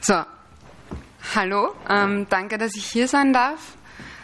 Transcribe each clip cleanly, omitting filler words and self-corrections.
So, hallo, danke, dass ich hier sein darf.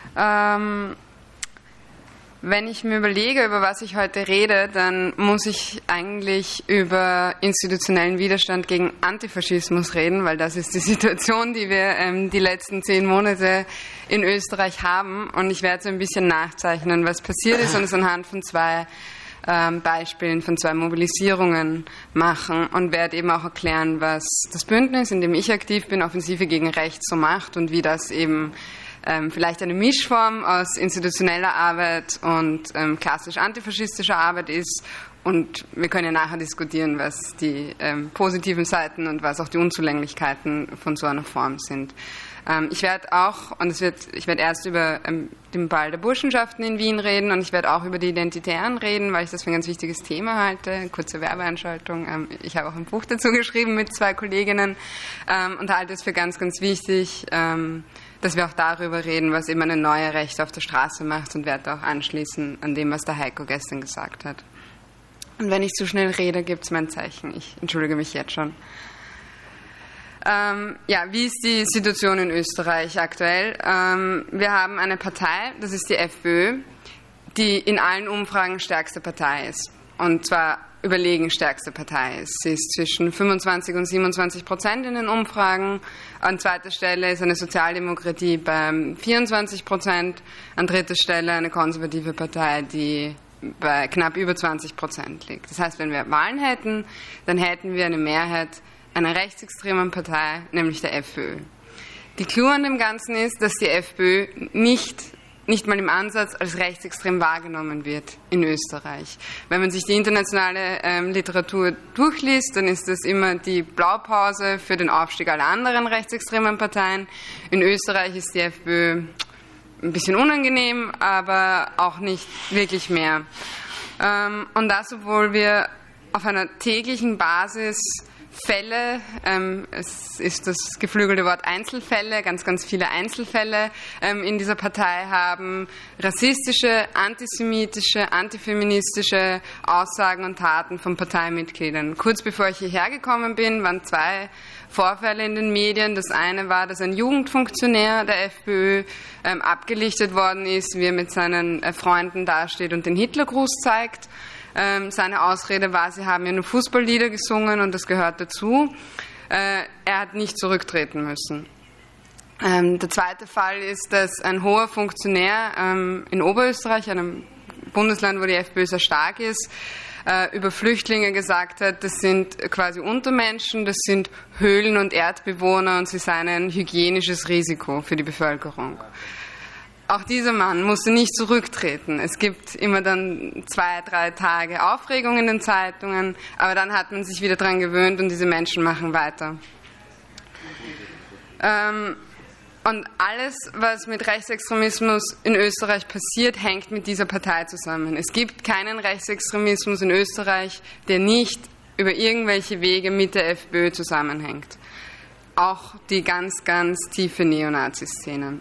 Wenn ich mir überlege, über was ich heute rede, dann muss ich eigentlich über institutionellen Widerstand gegen Antifaschismus reden, weil das ist die Situation, die wir die letzten 10 Monate in Österreich haben. Und ich werde so ein bisschen nachzeichnen, was passiert ist und es anhand von 2 Beispielen von 2 Mobilisierungen machen und werde eben auch erklären, was das Bündnis, in dem ich aktiv bin, Offensive gegen Rechts so macht und wie das eben vielleicht eine Mischform aus institutioneller Arbeit und klassisch antifaschistischer Arbeit ist. Und wir können ja nachher diskutieren, was die positiven Seiten und was auch die Unzulänglichkeiten von so einer Form sind. Ich werde auch, und ich werde erst über den Ball der Burschenschaften in Wien reden und ich werde auch über die Identitären reden, weil ich das für ein ganz wichtiges Thema halte. Kurze Werbeeinschaltung. Ich habe auch ein Buch dazu geschrieben mit 2 Kolleginnen und halte es für ganz, ganz wichtig, dass wir auch darüber reden, was eben eine neue Rechte auf der Straße macht und werde auch anschließen an dem, was der Heiko gestern gesagt hat. Und wenn ich zu schnell rede, gibt es mein Zeichen. Ich entschuldige mich jetzt schon. Wie ist die Situation in Österreich aktuell? Wir haben eine Partei, das ist die FPÖ, die in allen Umfragen stärkste Partei ist. Und zwar überlegen stärkste Partei ist. Sie ist zwischen 25% und 27% in den Umfragen. An zweiter Stelle ist eine Sozialdemokratie bei 24%. An dritter Stelle eine konservative Partei, die bei knapp über 20% liegt. Das heißt, wenn wir Wahlen hätten, dann hätten wir eine Mehrheit einer rechtsextremen Partei, nämlich der FPÖ. Die Clou an dem Ganzen ist, dass die FPÖ nicht mal im Ansatz als rechtsextrem wahrgenommen wird in Österreich. Wenn man sich die internationale Literatur durchliest, dann ist das immer die Blaupause für den Aufstieg aller anderen rechtsextremen Parteien. In Österreich ist die FPÖ ein bisschen unangenehm, aber auch nicht wirklich mehr. Und das, obwohl wir auf einer täglichen Basis Fälle, es ist das geflügelte Wort Einzelfälle, ganz, ganz viele Einzelfälle in dieser Partei haben, rassistische, antisemitische, antifeministische Aussagen und Taten von Parteimitgliedern. Kurz bevor ich hierher gekommen bin, waren 2 Vorfälle in den Medien. Das eine war, dass ein Jugendfunktionär der FPÖ abgelichtet worden ist, wie er mit seinen Freunden dasteht und den Hitlergruß zeigt. Seine Ausrede war, sie haben ja nur Fußballlieder gesungen und das gehört dazu. Er hat nicht zurücktreten müssen. Der zweite Fall ist, dass ein hoher Funktionär in Oberösterreich, einem Bundesland, wo die FPÖ sehr stark ist, über Flüchtlinge gesagt hat, das sind quasi Untermenschen, das sind Höhlen- und Erdbewohner und sie seien ein hygienisches Risiko für die Bevölkerung. Auch dieser Mann musste nicht zurücktreten. Es gibt immer dann 2, 3 Tage Aufregung in den Zeitungen, aber dann hat man sich wieder daran gewöhnt und diese Menschen machen weiter. Und alles, was mit Rechtsextremismus in Österreich passiert, hängt mit dieser Partei zusammen. Es gibt keinen Rechtsextremismus in Österreich, der nicht über irgendwelche Wege mit der FPÖ zusammenhängt. Auch die ganz, ganz tiefe Neonazi-Szene.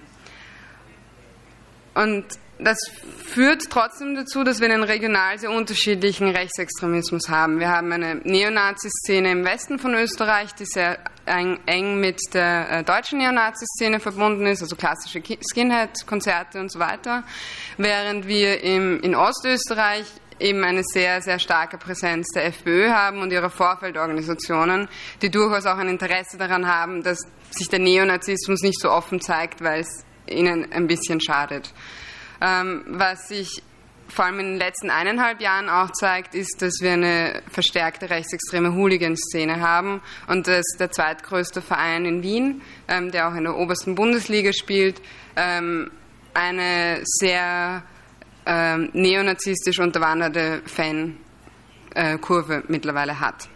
Und das führt trotzdem dazu, dass wir einen regional sehr unterschiedlichen Rechtsextremismus haben. Wir haben eine Neonazi-Szene im Westen von Österreich, die sehr eng mit der deutschen Neonazi-Szene verbunden ist, also klassische Skinhead-Konzerte und so weiter, während wir in Ostösterreich eben eine sehr, sehr starke Präsenz der FPÖ haben und ihrer Vorfeldorganisationen, die durchaus auch ein Interesse daran haben, dass sich der Neonazismus nicht so offen zeigt, weil es ihnen ein bisschen schadet. Was sich vor allem in den letzten 1,5 Jahren auch zeigt, ist, dass wir eine verstärkte rechtsextreme Hooligan-Szene haben und dass der zweitgrößte Verein in Wien, der auch in der obersten Bundesliga spielt, eine sehr neonazistisch unterwanderte Fankurve mittlerweile hat.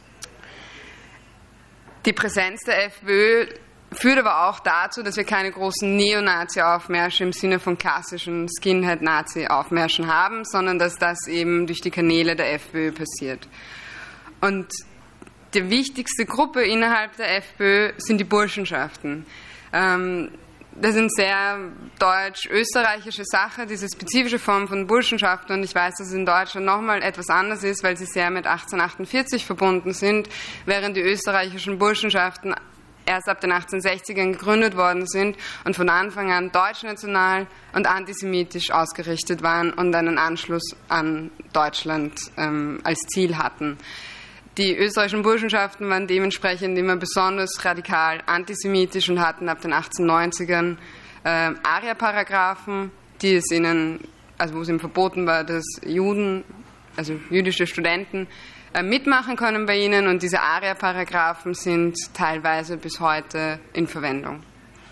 Die Präsenz der FPÖ führt aber auch dazu, dass wir keine großen Neonazi-Aufmärsche im Sinne von klassischen Skinhead-Nazi-Aufmärschen haben, sondern dass das eben durch die Kanäle der FPÖ passiert. Und die wichtigste Gruppe innerhalb der FPÖ sind die Burschenschaften. Das ist eine sehr deutsch-österreichische Sache, diese spezifische Form von Burschenschaften. Und ich weiß, dass es in Deutschland nochmal etwas anders ist, weil sie sehr mit 1848 verbunden sind, während die österreichischen Burschenschaften erst ab den 1860ern gegründet worden sind und von Anfang an deutschnational und antisemitisch ausgerichtet waren und einen Anschluss an Deutschland als Ziel hatten. Die österreichischen Burschenschaften waren dementsprechend immer besonders radikal antisemitisch und hatten ab den 1890ern Arierparagraphen, die es ihnen, also wo es ihnen verboten war, dass Juden, also jüdische Studenten, mitmachen können bei ihnen, und diese Arierparagraphen sind teilweise bis heute in Verwendung.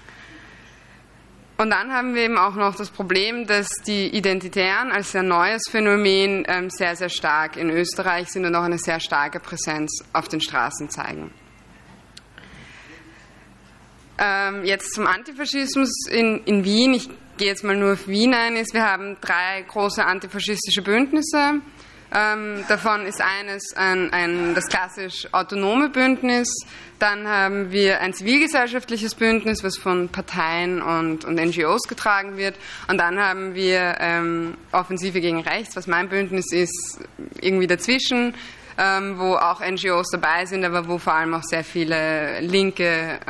Und dann haben wir eben auch noch das Problem, dass die Identitären als sehr neues Phänomen sehr, sehr stark in Österreich sind und auch eine sehr starke Präsenz auf den Straßen zeigen. Jetzt zum Antifaschismus in Wien. Ich gehe jetzt mal nur auf Wien ein. Wir haben 3 große antifaschistische Bündnisse. Davon ist eines das klassisch autonome Bündnis. Dann haben wir ein zivilgesellschaftliches Bündnis, was von Parteien und NGOs getragen wird. Und dann haben wir Offensive gegen Rechts, was mein Bündnis ist, irgendwie dazwischen, wo auch NGOs dabei sind, aber wo vor allem auch sehr viele linke,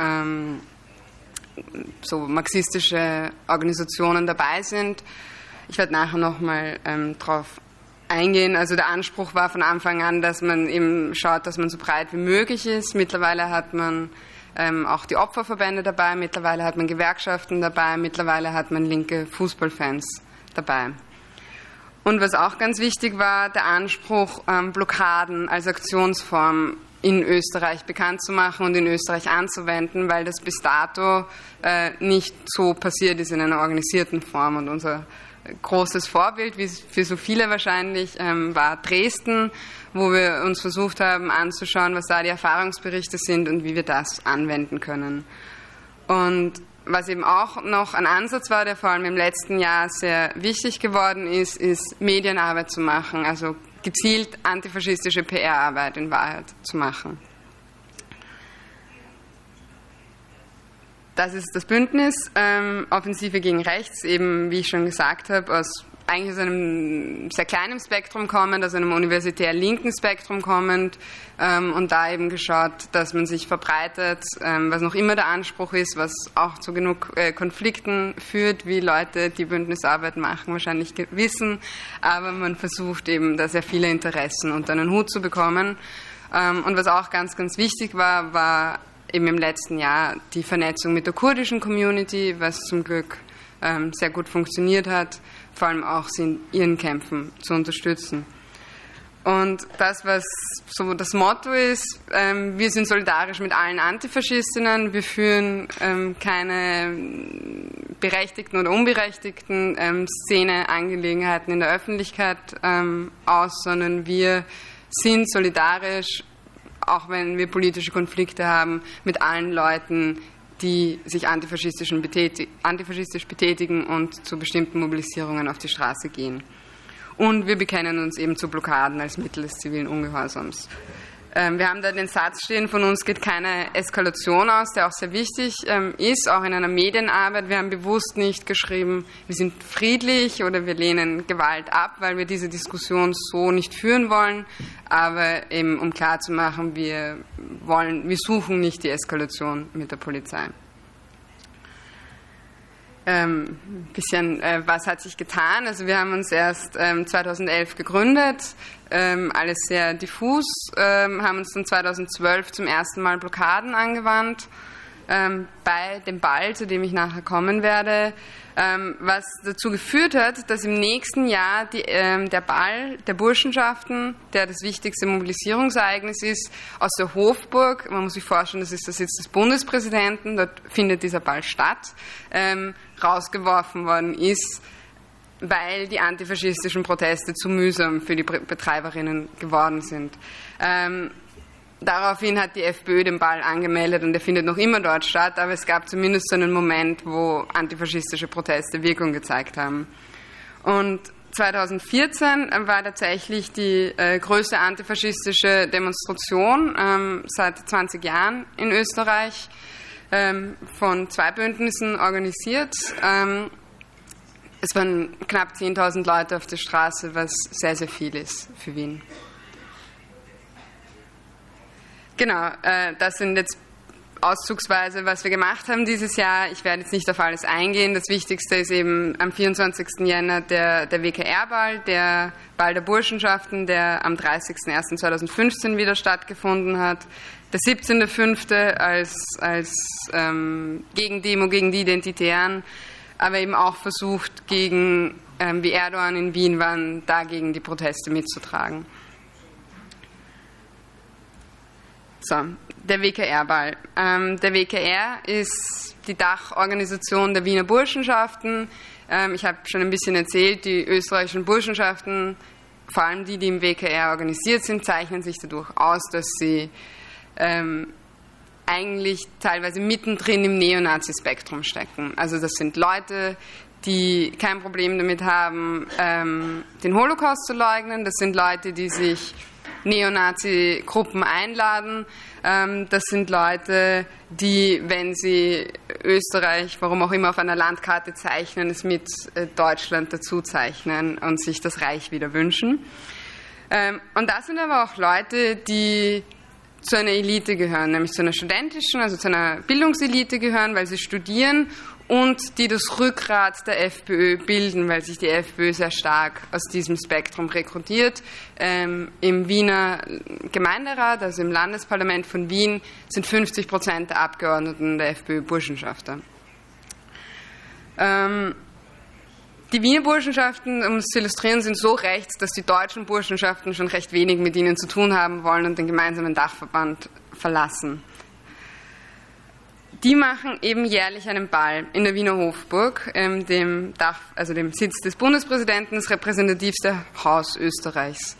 so marxistische Organisationen dabei sind. Ich werde nachher nochmal drauf eingehen. Also der Anspruch war von Anfang an, dass man eben schaut, dass man so breit wie möglich ist. Mittlerweile hat man auch die Opferverbände dabei, mittlerweile hat man Gewerkschaften dabei, mittlerweile hat man linke Fußballfans dabei. Und was auch ganz wichtig war, der Anspruch, Blockaden als Aktionsform in Österreich bekannt zu machen und in Österreich anzuwenden, weil das bis dato nicht so passiert ist in einer organisierten Form. Und unser großes Vorbild, wie für so viele wahrscheinlich, war Dresden, wo wir uns versucht haben anzuschauen, was da die Erfahrungsberichte sind und wie wir das anwenden können. Und was eben auch noch ein Ansatz war, der vor allem im letzten Jahr sehr wichtig geworden ist, ist Medienarbeit zu machen, also gezielt antifaschistische PR-Arbeit in Wahrheit zu machen. Das ist das Bündnis Offensive gegen Rechts, eben wie ich schon gesagt habe, eigentlich aus einem sehr kleinen Spektrum kommend, aus einem universitär linken Spektrum kommend, und da eben geschaut, dass man sich verbreitet, was noch immer der Anspruch ist, was auch zu genug Konflikten führt, wie Leute, die Bündnisarbeit machen, wahrscheinlich wissen, aber man versucht eben, da sehr viele Interessen unter einen Hut zu bekommen. Und was auch ganz, ganz wichtig war eben im letzten Jahr die Vernetzung mit der kurdischen Community, was zum Glück sehr gut funktioniert hat, vor allem auch sie in ihren Kämpfen zu unterstützen. Und das, was so das Motto ist, wir sind solidarisch mit allen Antifaschistinnen, wir führen keine berechtigten oder unberechtigten Szeneangelegenheiten in der Öffentlichkeit aus, sondern wir sind solidarisch, auch wenn wir politische Konflikte haben, mit allen Leuten, die sich antifaschistisch betätigen und zu bestimmten Mobilisierungen auf die Straße gehen. Und wir bekennen uns eben zu Blockaden als Mittel des zivilen Ungehorsams. Wir haben da den Satz stehen, von uns geht keine Eskalation aus, der auch sehr wichtig ist, auch in einer Medienarbeit. Wir haben bewusst nicht geschrieben, wir sind friedlich oder wir lehnen Gewalt ab, weil wir diese Diskussion so nicht führen wollen. Aber eben, um klarzumachen, wir suchen nicht die Eskalation mit der Polizei. Was hat sich getan? Also wir haben uns erst 2011 gegründet, alles sehr diffus, haben uns dann 2012 zum ersten Mal Blockaden angewandt, bei dem Ball, zu dem ich nachher kommen werde, was dazu geführt hat, dass im nächsten Jahr der Ball der Burschenschaften, der das wichtigste Mobilisierungsereignis ist, aus der Hofburg, man muss sich vorstellen, das ist der Sitz des Bundespräsidenten, dort findet dieser Ball statt, rausgeworfen worden ist, weil die antifaschistischen Proteste zu mühsam für die Betreiberinnen geworden sind. Daraufhin hat die FPÖ den Ball angemeldet und der findet noch immer dort statt, aber es gab zumindest so einen Moment, wo antifaschistische Proteste Wirkung gezeigt haben. Und 2014 war tatsächlich die größte antifaschistische Demonstration seit 20 Jahren in Österreich, von 2 Bündnissen organisiert. Es waren knapp 10.000 Leute auf der Straße, was sehr, sehr viel ist für Wien. Genau, das sind jetzt auszugsweise, was wir gemacht haben dieses Jahr. Ich werde jetzt nicht auf alles eingehen. Das Wichtigste ist eben am 24. Jänner der WKR-Ball, der Ball der Burschenschaften, der am 30.01.2015 wieder stattgefunden hat. Der 17.05. als Gegendemo gegen die Identitären, aber eben auch versucht, gegen, wie Erdogan in Wien waren, dagegen die Proteste mitzutragen. So, der WKR-Ball. Der WKR ist die Dachorganisation der Wiener Burschenschaften. Ich habe schon ein bisschen erzählt, die österreichischen Burschenschaften, vor allem die im WKR organisiert sind, zeichnen sich dadurch aus, dass sie eigentlich teilweise mittendrin im Neonazi-Spektrum stecken. Also das sind Leute, die kein Problem damit haben, den Holocaust zu leugnen. Das sind Leute, die sich Neonazi-Gruppen einladen. Das sind Leute, die, wenn sie Österreich, warum auch immer, auf einer Landkarte zeichnen, es mit Deutschland dazu zeichnen und sich das Reich wieder wünschen. Und das sind aber auch Leute, die zu einer Elite gehören, nämlich zu einer studentischen, also zu einer Bildungselite gehören, weil sie studieren und die das Rückgrat der FPÖ bilden, weil sich die FPÖ sehr stark aus diesem Spektrum rekrutiert. Im Wiener Gemeinderat, also im Landesparlament von Wien, sind 50% der Abgeordneten der FPÖ Burschenschafter. Die Wiener Burschenschaften, um es zu illustrieren, sind so rechts, dass die deutschen Burschenschaften schon recht wenig mit ihnen zu tun haben wollen und den gemeinsamen Dachverband verlassen. Die machen eben jährlich einen Ball in der Wiener Hofburg, dem Sitz des Bundespräsidenten, das repräsentativste Haus Österreichs.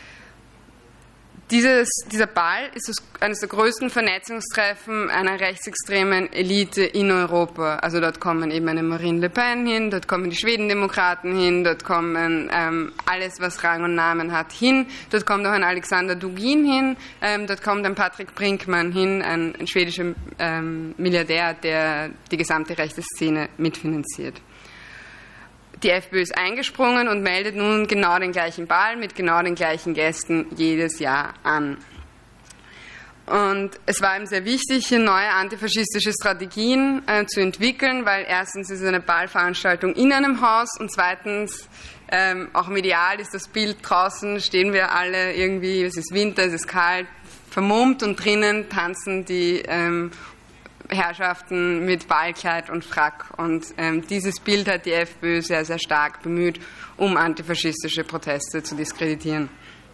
Dieser Ball ist eines der größten Vernetzungstreffen einer rechtsextremen Elite in Europa. Also dort kommen eben eine Marine Le Pen hin, dort kommen die Schwedendemokraten hin, dort kommen alles, was Rang und Namen hat, hin. Dort kommt auch ein Alexander Dugin hin, dort kommt ein Patrick Brinkmann hin, ein schwedischer Milliardär, der die gesamte rechte Szene mitfinanziert. Die FPÖ ist eingesprungen und meldet nun genau den gleichen Ball mit genau den gleichen Gästen jedes Jahr an. Und es war ihm sehr wichtig, hier neue antifaschistische Strategien zu entwickeln, weil erstens ist es eine Ballveranstaltung in einem Haus und zweitens auch medial ist das Bild, draußen stehen wir alle irgendwie, es ist Winter, es ist kalt, vermummt und drinnen tanzen die Herrschaften mit Ballkleid und Frack. Und dieses Bild hat die FPÖ sehr, sehr stark bemüht, um antifaschistische Proteste zu diskreditieren.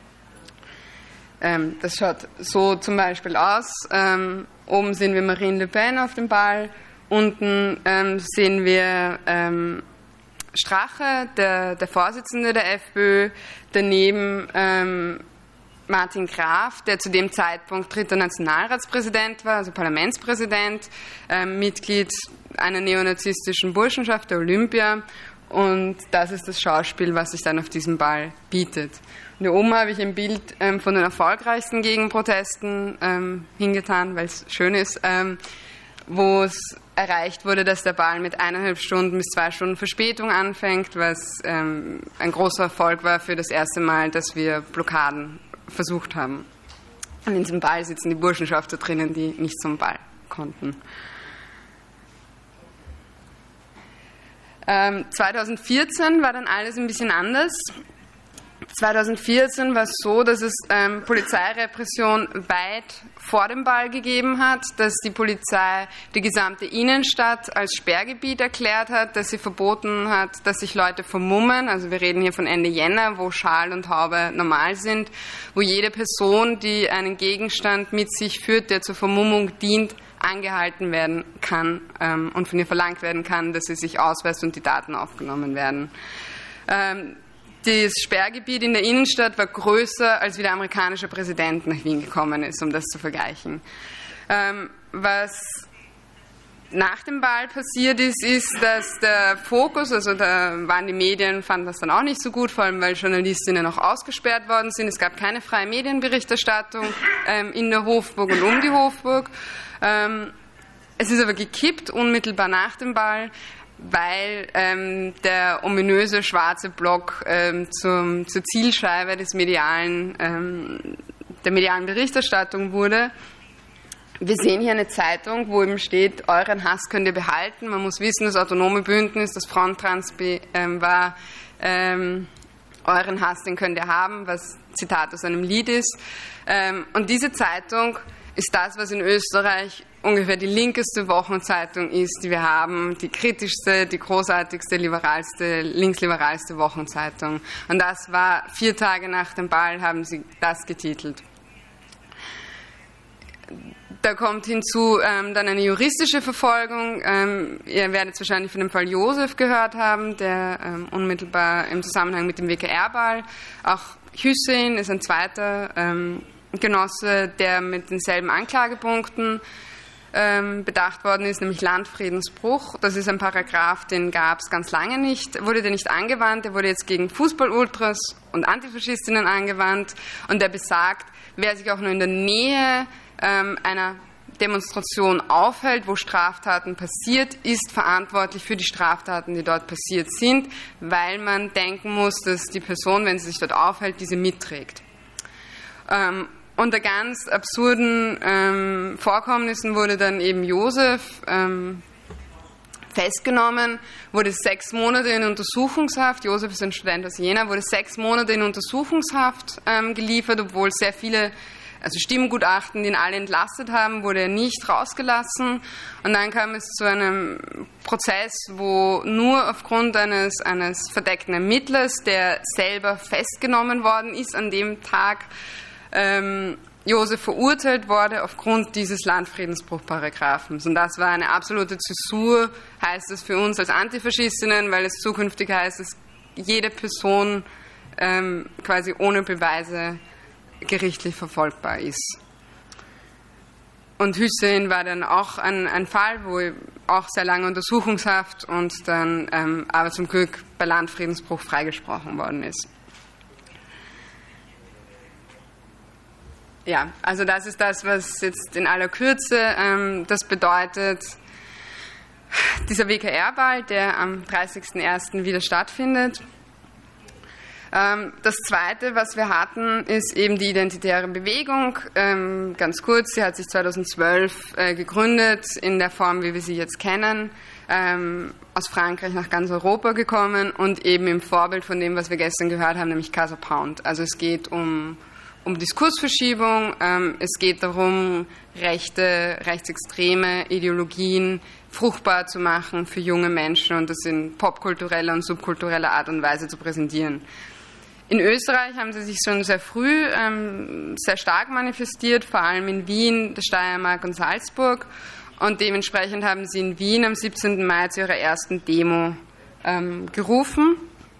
Das schaut so zum Beispiel aus. Oben sehen wir Marine Le Pen auf dem Ball, unten sehen wir Strache, der Vorsitzende der FPÖ, daneben Martin Graf, der zu dem Zeitpunkt 3. Nationalratspräsident war, also Parlamentspräsident, Mitglied einer neonazistischen Burschenschaft, der Olympia. Und das ist das Schauspiel, was sich dann auf diesem Ball bietet. Und hier oben habe ich ein Bild von den erfolgreichsten Gegenprotesten hingetan, weil es schön ist, wo es erreicht wurde, dass der Ball mit 1,5 Stunden bis 2 Stunden Verspätung anfängt, was ein großer Erfolg war für das erste Mal, dass wir Blockaden versucht haben. Und in diesem Ball sitzen die Burschenschafter drinnen, die nicht zum Ball konnten. 2014 war dann alles ein bisschen anders. 2014 war es so, dass es Polizeirepression weit vor dem Ball gegeben hat, dass die Polizei die gesamte Innenstadt als Sperrgebiet erklärt hat, dass sie verboten hat, dass sich Leute vermummen. Also wir reden hier von Ende Jänner, wo Schal und Haube normal sind, wo jede Person, die einen Gegenstand mit sich führt, der zur Vermummung dient, angehalten werden kann und von ihr verlangt werden kann, dass sie sich ausweist und die Daten aufgenommen werden. Das Sperrgebiet in der Innenstadt war größer, als wie der amerikanische Präsident nach Wien gekommen ist, um das zu vergleichen. Was nach dem Ball passiert ist, ist, dass der Fokus, also da waren die Medien, fanden das dann auch nicht so gut, vor allem weil Journalistinnen auch ausgesperrt worden sind. Es gab keine freie Medienberichterstattung in der Hofburg und um die Hofburg. Es ist aber gekippt, unmittelbar nach dem Ball, weil der ominöse schwarze Block zur Zielscheibe der medialen Berichterstattung wurde. Wir sehen hier eine Zeitung, wo eben steht, euren Hass könnt ihr behalten. Man muss wissen, das autonome Bündnis, das Fronttrans war, euren Hass, den könnt ihr haben, was Zitat aus einem Lied ist. Und diese Zeitung ist das, was in Österreich ungefähr die linkeste Wochenzeitung ist, die wir haben, die kritischste, die großartigste, liberalste, linksliberalste Wochenzeitung. Und das war 4 Tage nach dem Ball, haben sie das getitelt. Da kommt hinzu dann eine juristische Verfolgung. Ihr werdet wahrscheinlich von dem Fall Josef gehört haben, der unmittelbar im Zusammenhang mit dem WKR-Ball. Auch Hüseyin ist ein zweiter Genosse, der mit denselben Anklagepunkten bedacht worden ist, nämlich Landfriedensbruch. Das ist ein Paragraph, den gab es ganz lange nicht, wurde der nicht angewandt, der wurde jetzt gegen Fußball-Ultras und Antifaschistinnen angewandt und der besagt, wer sich auch nur in der Nähe einer Demonstration aufhält, wo Straftaten passiert, ist verantwortlich für die Straftaten, die dort passiert sind, weil man denken muss, dass die Person, wenn sie sich dort aufhält, diese mitträgt. Unter ganz absurden Vorkommnissen wurde dann eben Josef festgenommen, wurde 6 Monate in Untersuchungshaft, Josef ist ein Student aus Jena, wurde 6 Monate in Untersuchungshaft geliefert, obwohl sehr viele Stimmgutachten, die ihn alle entlastet haben, wurde er nicht rausgelassen. Und dann kam es zu einem Prozess, wo nur aufgrund eines verdeckten Ermittlers, der selber festgenommen worden ist, an dem Tag Josef verurteilt wurde aufgrund dieses Landfriedensbruchparagraphens. Und das war eine absolute Zäsur, heißt es für uns als Antifaschistinnen, weil es zukünftig heißt, dass jede Person quasi ohne Beweise gerichtlich verfolgbar ist. Und Hüseyin war dann auch ein Fall, wo auch sehr lange Untersuchungshaft und dann aber zum Glück bei Landfriedensbruch freigesprochen worden ist. Ja, also das ist das, was jetzt in aller Kürze das bedeutet. Dieser WKR-Ball, der am 30.01. wieder stattfindet. Das Zweite, was wir hatten, ist eben die identitäre Bewegung. Ganz kurz, sie hat sich 2012 gegründet, in der Form, wie wir sie jetzt kennen, aus Frankreich nach ganz Europa gekommen und eben im Vorbild von dem, was wir gestern gehört haben, nämlich Casa Pound. Also es geht um Diskursverschiebung, es geht darum, rechtsextreme Ideologien fruchtbar zu machen für junge Menschen und das in popkultureller und subkultureller Art und Weise zu präsentieren. In Österreich haben sie sich schon sehr früh sehr stark manifestiert, vor allem in Wien, der Steiermark und Salzburg. Und dementsprechend haben sie in Wien am 17. Mai zu ihrer ersten Demo gerufen,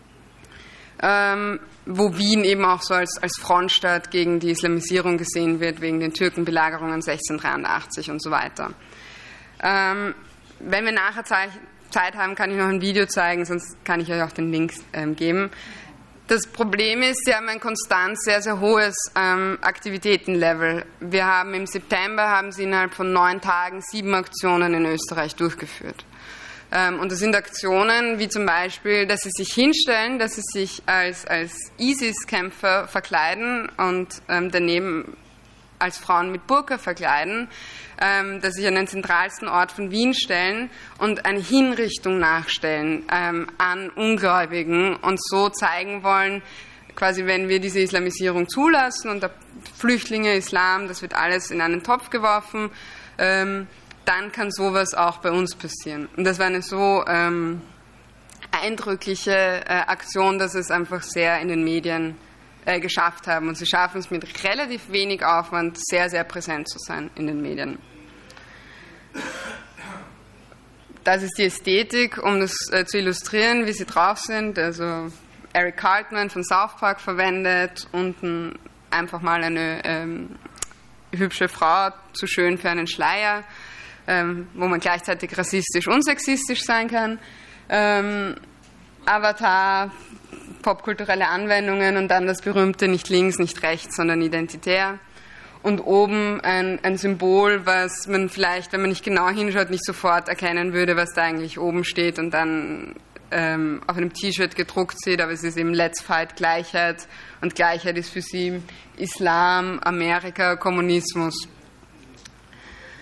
wo Wien eben auch so als Frontstadt gegen die Islamisierung gesehen wird, wegen den Türkenbelagerungen 1683 und so weiter. Wenn wir nachher Zeit haben, kann ich noch ein Video zeigen, sonst kann ich euch auch den Link geben. Das Problem ist, sie haben ein konstant sehr, sehr hohes Aktivitätenlevel. Wir haben im September haben sie innerhalb von 9 Tagen 7 Aktionen in Österreich durchgeführt. Und das sind Aktionen wie zum Beispiel, dass sie sich hinstellen, dass sie sich als ISIS-Kämpfer verkleiden und daneben als Frauen mit Burka verkleiden, dass sie sich an den zentralsten Ort von Wien stellen und eine Hinrichtung nachstellen an Ungläubigen und so zeigen wollen, quasi wenn wir diese Islamisierung zulassen und Flüchtlinge, Islam, das wird alles in einen Topf geworfen, dann kann sowas auch bei uns passieren. Und das war eine so eindrückliche Aktion, dass es einfach sehr in den Medien geschafft haben. Und sie schaffen es mit relativ wenig Aufwand, sehr, sehr präsent zu sein in den Medien. Das ist die Ästhetik, um das zu illustrieren, wie sie drauf sind. Also Eric Cartman von South Park verwendet, unten einfach mal eine hübsche Frau, zu schön für einen Schleier, wo man gleichzeitig rassistisch und sexistisch sein kann. Avatar, popkulturelle Anwendungen und dann das berühmte nicht links, nicht rechts, sondern identitär. Und oben ein Symbol, was man vielleicht, wenn man nicht genau hinschaut, nicht sofort erkennen würde, was da eigentlich oben steht und dann auf einem T-Shirt gedruckt sieht, aber es ist eben Let's Fight Gleichheit und Gleichheit ist für sie Islam, Amerika, Kommunismus.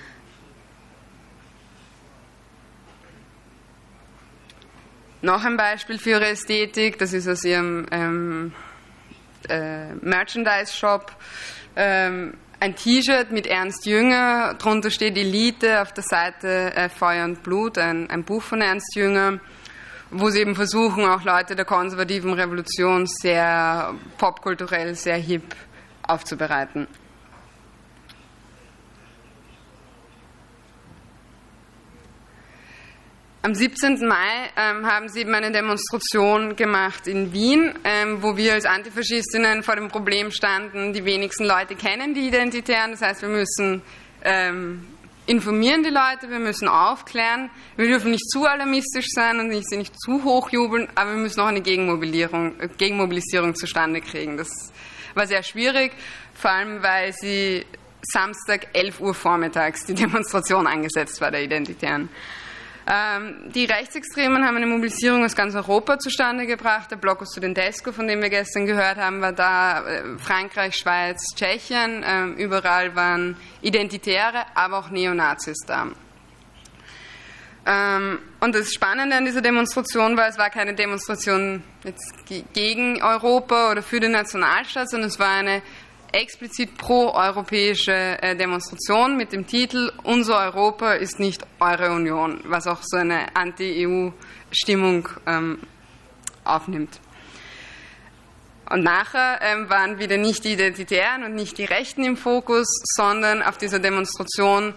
Noch ein Beispiel für ihre Ästhetik, das ist aus ihrem Merchandise-Shop, ein T-Shirt mit Ernst Jünger, drunter steht Elite, auf der Seite Feuer und Blut, ein Buch von Ernst Jünger, wo sie eben versuchen, auch Leute der konservativen Revolution sehr popkulturell, sehr hip aufzubereiten. Am 17. Mai haben sie eben eine Demonstration gemacht in Wien, wo wir als Antifaschistinnen vor dem Problem standen, die wenigsten Leute kennen die Identitären, das heißt, wir müssen informieren die Leute, wir müssen aufklären, wir dürfen nicht zu alarmistisch sein und sie nicht zu hochjubeln, aber wir müssen auch eine Gegenmobilisierung zustande kriegen. Das war sehr schwierig, vor allem weil sie Samstag 11 Uhr vormittags die Demonstration angesetzt war der Identitären. Die Rechtsextremen haben eine Mobilisierung aus ganz Europa zustande gebracht. Der Bloco Studentesco, von dem wir gestern gehört haben, war da, Frankreich, Schweiz, Tschechien. Überall waren Identitäre, aber auch Neonazis da. Und das Spannende an dieser Demonstration war, es war keine Demonstration jetzt gegen Europa oder für den Nationalstaat, sondern es war eine explizit pro-europäische Demonstration mit dem Titel "Unser Europa ist nicht eure Union", was auch so eine Anti-EU-Stimmung aufnimmt. Und nachher waren wieder nicht die Identitären und nicht die Rechten im Fokus, sondern auf dieser Demonstration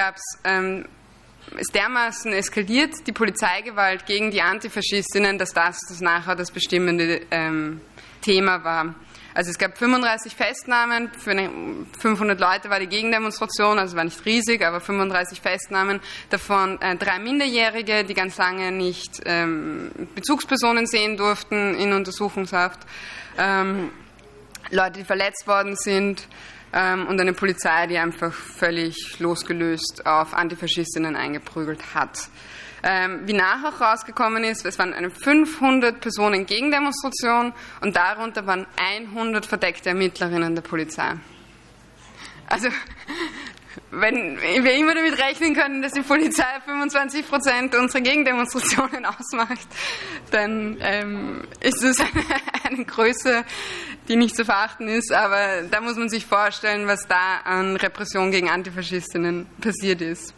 ist dermaßen eskaliert, die Polizeigewalt gegen die Antifaschistinnen, dass das nachher das bestimmende Thema war. Also es gab 35 Festnahmen, für 500 Leute war die Gegendemonstration, also war nicht riesig, aber 35 Festnahmen, davon 3 Minderjährige, die ganz lange nicht Bezugspersonen sehen durften in Untersuchungshaft, Leute, die verletzt worden sind und eine Polizei, die einfach völlig losgelöst auf Antifaschistinnen eingeprügelt hat. Wie nachher rausgekommen ist, es waren eine 500 Personen Gegendemonstration und darunter waren 100 verdeckte Ermittlerinnen der Polizei. Also, wenn wir immer damit rechnen können, dass die Polizei 25% unserer Gegendemonstrationen ausmacht, dann ist es eine Größe, die nicht zu verachten ist, aber da muss man sich vorstellen, was da an Repression gegen Antifaschistinnen passiert ist.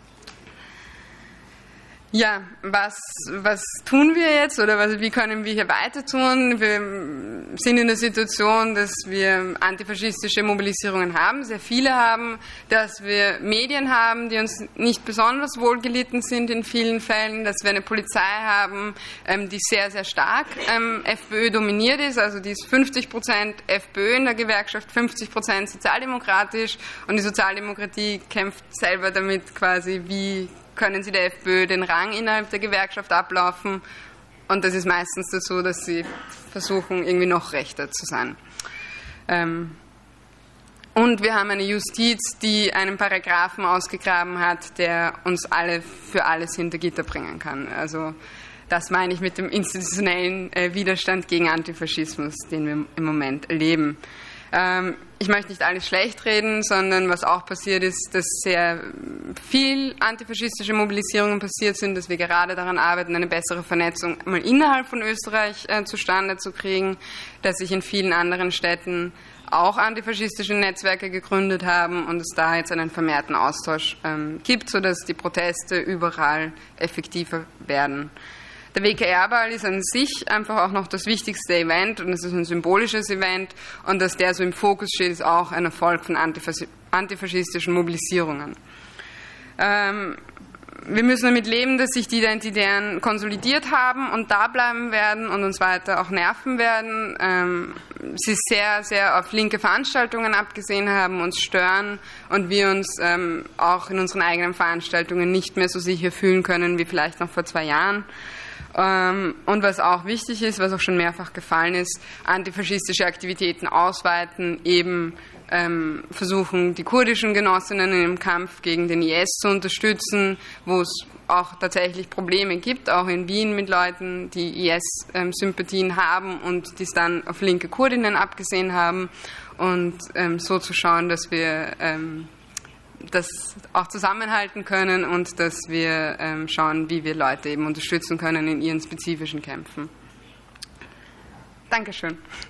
Ja, was tun wir jetzt oder wie können wir hier weiter tun? Wir sind in der Situation, dass wir antifaschistische Mobilisierungen haben, sehr viele haben, dass wir Medien haben, die uns nicht besonders wohlgelitten sind in vielen Fällen, dass wir eine Polizei haben, die sehr, sehr stark FPÖ dominiert ist, also die ist 50% FPÖ in der Gewerkschaft, 50% sozialdemokratisch und die Sozialdemokratie kämpft selber damit quasi, wie können sie der FPÖ den Rang innerhalb der Gewerkschaft ablaufen und das ist meistens dazu, dass sie versuchen, irgendwie noch rechter zu sein. Und wir haben eine Justiz, die einen Paragraphen ausgegraben hat, der uns alle für alles hinter Gitter bringen kann. Also das meine ich mit dem institutionellen Widerstand gegen Antifaschismus, den wir im Moment erleben. Ich möchte nicht alles schlecht reden, sondern was auch passiert ist, dass sehr viel antifaschistische Mobilisierungen passiert sind, dass wir gerade daran arbeiten, eine bessere Vernetzung mal innerhalb von Österreich zustande zu kriegen, dass sich in vielen anderen Städten auch antifaschistische Netzwerke gegründet haben und es da jetzt einen vermehrten Austausch gibt, sodass die Proteste überall effektiver werden. Der WKR-Ball ist an sich einfach auch noch das wichtigste Event und es ist ein symbolisches Event und dass der so im Fokus steht, ist auch ein Erfolg von antifaschistischen Mobilisierungen. Wir müssen damit leben, dass sich die Identitären konsolidiert haben und da bleiben werden und uns weiter auch nerven werden. Sie sehr, sehr auf linke Veranstaltungen abgesehen haben, uns stören und wir uns auch in unseren eigenen Veranstaltungen nicht mehr so sicher fühlen können wie vielleicht noch vor 2 Jahren. Und was auch wichtig ist, was auch schon mehrfach gefallen ist, antifaschistische Aktivitäten ausweiten, eben versuchen, die kurdischen Genossinnen im Kampf gegen den IS zu unterstützen, wo es auch tatsächlich Probleme gibt, auch in Wien mit Leuten, die IS-Sympathien haben und die es dann auf linke Kurdinnen abgesehen haben und so zu schauen, dass wir das auch zusammenhalten können und dass wir schauen, wie wir Leute eben unterstützen können in ihren spezifischen Kämpfen. Dankeschön.